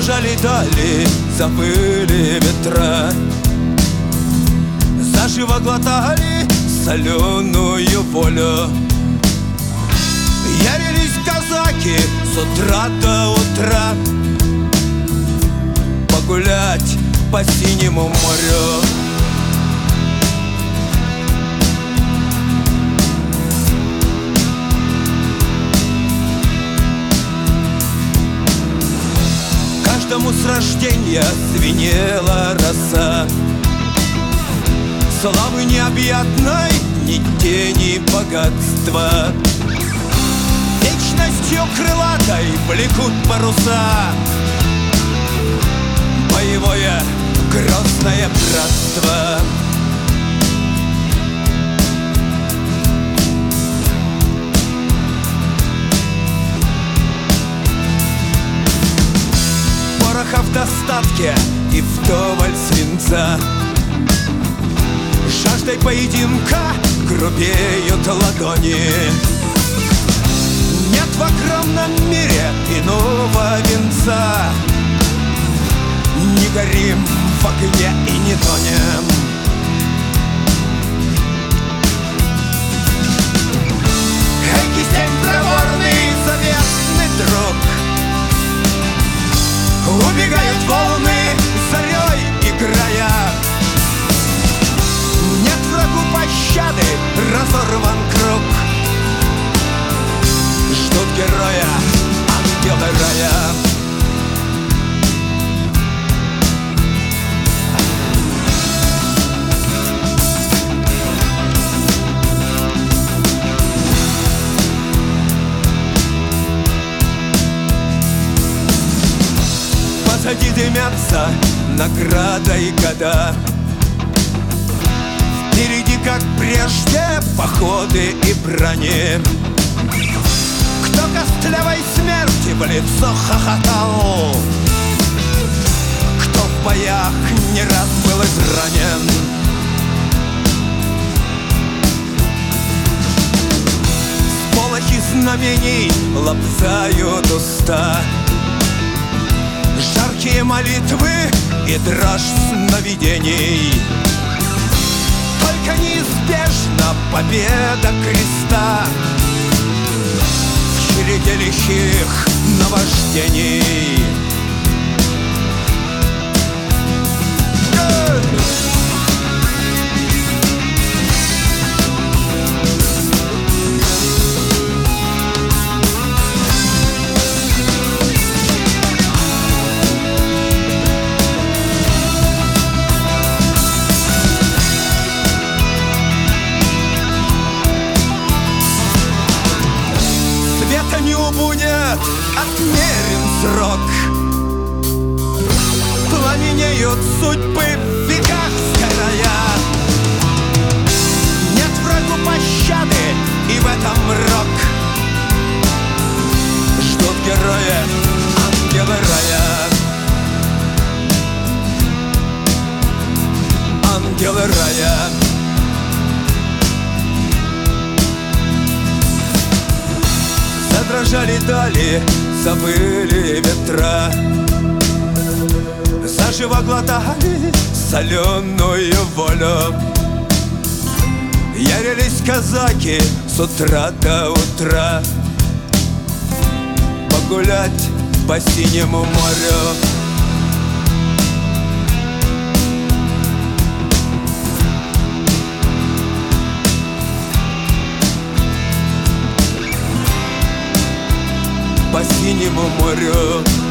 Задрожали дали, завыли ветра, заживо глотали соленую волю. Ярились казаки с утра до утра погулять по синему морю. Каждому с рождения звенела роса, славы необъятной, ни тени богатства. Вечностью крылатой блекут паруса, боевое грозное братство. Пороха в достатке и вдоволь свинца, жаждой поединка грубеют ладони. Нет в огромном мире иного венца, не горим в огне и не тонем. Эй, кистень проворный, заветный друг, убегают волны, зарей играя. Нет врагу пощады, разорван круг, ждут героя ангелы рая. Позади дымятся награда и года, впереди, как прежде, походы и брони. Кто костлявой смерти в лицо хохотал, кто в боях не раз был изранен. Сполохи знамений лобзают уста, жаркие молитвы и дрожь сновидений. Только неизбежна победа креста в череде лихих наваждений. Не убудет, отмерен срок, пламенеют судьбы в веках сгорая. Нет врагу пощады, и в этом рок, ждут герои ангелы рая. Ангелы рая. Задрожали дали, завыли ветра, заживо глотали соленую волю. Ярились казаки с утра до утра погулять по синему морю. По синему морю.